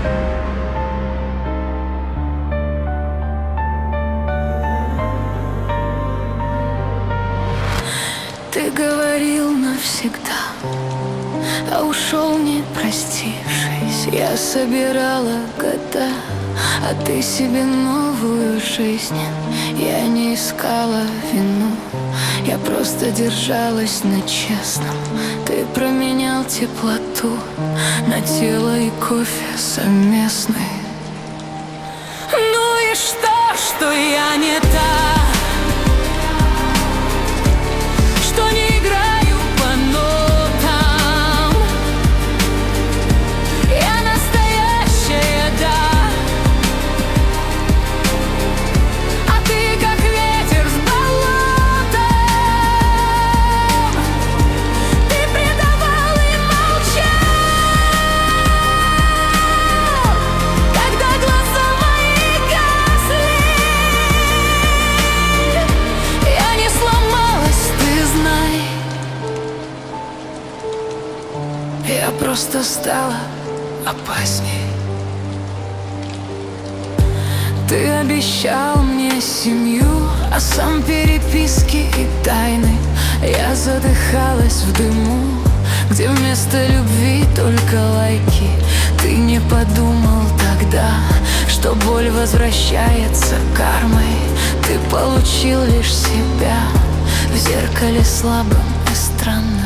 Ты говорил навсегда, а ушел не простившись. Я собирала года, а ты себе новую жизнь. Я не искала вину, я просто держалась на честном. Ты променял теплоту на тело и кофе совместный. Ну и что я не та, что не играю по нотам. Я настоящая, да, а ты как ветер с болота. Ты предавал и молчал, когда глаза мои гасли. Я не сломалась, ты знай. Я просто стала опасней. Ты обещал мне семью, а сам переписки и тайны. Я задыхалась в дыму, где вместо любви только лайки. Ты не подумал тогда, что боль возвращается кармой. Ты получил лишь себя в зеркале слабым и странным.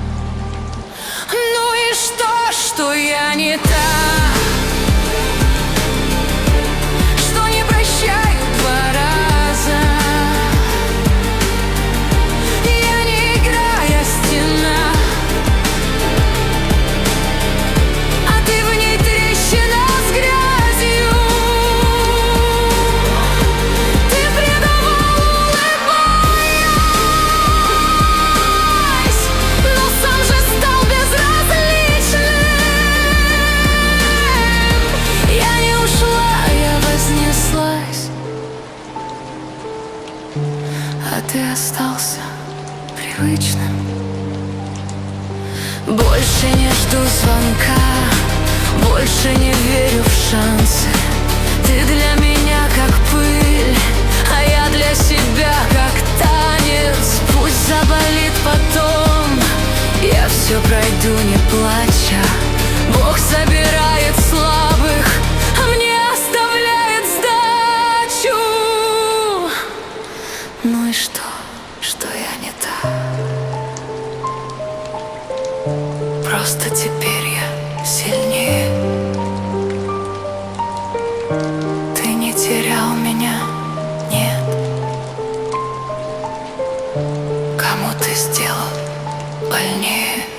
Ну и что я не та, что не прощаю два раза. Я не игра, я стена, а ты в ней трещина с грязью. Ты предавал, улыбаясь, но сам же стал безразличным. Я не ушла, я вознеслась, а ты остался привычным. Больше не жду звонка, больше не верю в шансы. Ты для меня как пыль, а я для себя как танец. Пусть заболит потом, я все пройду не плача. Бог собирает слабых, а мне оставляет сдачу. Ну и что я не та. Просто теперь я сильнее. Ты не терял меня, нет. Кому ты сделал больнее.